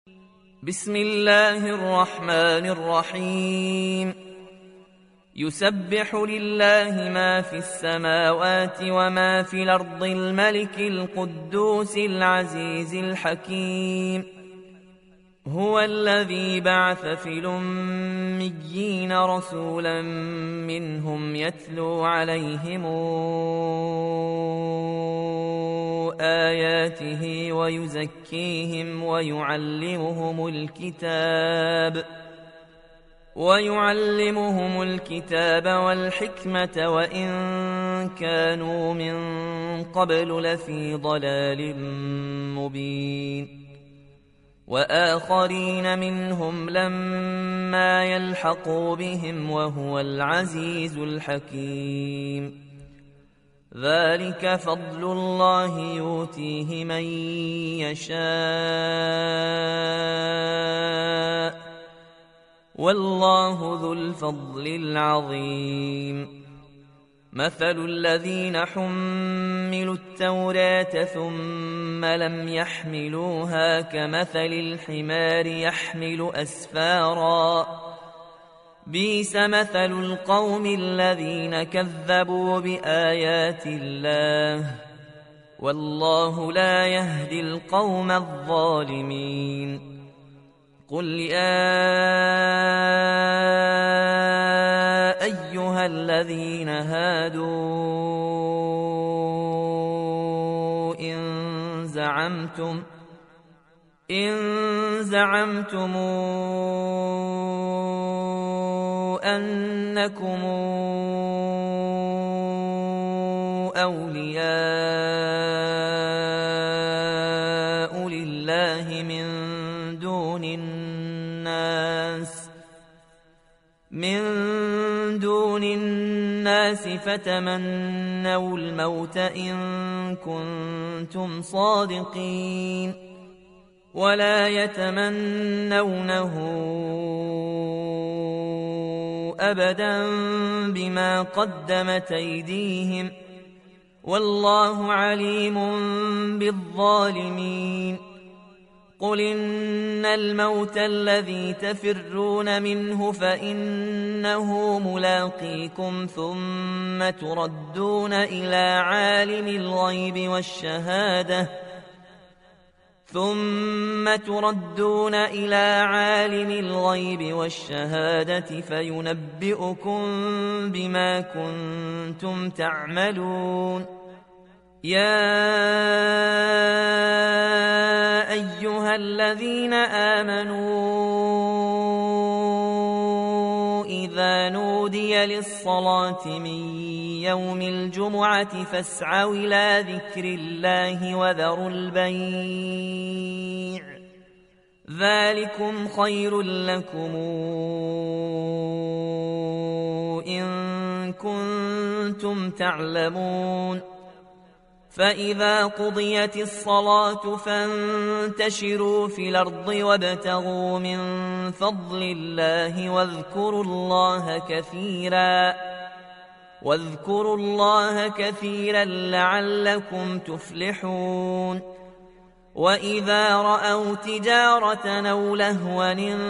بسم الله الرحمن الرحيم يسبح لله ما في السماوات وما في الأرض الملك القدوس العزيز الحكيم هو الذي بعث في الأميين رسولا منهم يتلو عليهم آياته ويزكيهم ويعلمهم الكتاب والحكمة وإن كانوا من قبل لفي ضلال مبين وآخرين منهم لما يلحقوا بهم وهو العزيز الحكيم ذلك فضل الله يؤتيه من يشاء والله ذو الفضل العظيم مثل الذين حملوا التوراة ثم لم يحملوها كمثل الحمار يحمل أسفارا بئس مثل القوم الذين كذبوا بآيات الله والله لا يهدي القوم الظالمين قل يا أيها الذين هادوا إن زعمتم أنكم أولياء لله من دون الناس فتمنوا الموت إن كنتم صادقين ولا يتمنونه أبدا بما قدمت أيديهم والله عليم بالظالمين قل إن الموت الذي تفرون منه فإنه ملاقيكم ثم تردون إلى عالم الغيب والشهادة فينبئكم بما كنتم تعملون يا أيها الذين آمنوا إذا نودي للصلاة من يوم الجمعة فاسعوا إلى ذكر الله وذروا البيع ذلكم خير لكم إن كنتم تعلمون فإذا قضيت الصلاة فانتشروا في الأرض وابتغوا من فضل الله واذكروا الله كثيرا لعلكم تفلحون وإذا رأوا تجارة أو لهوا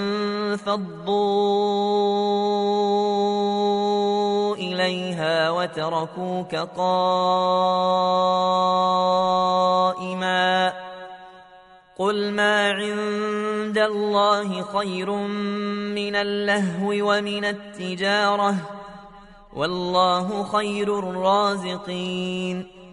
انفضوا إليها وتركوك قائما قل ما عند الله خير من اللهو ومن التجارة والله خير الرازقين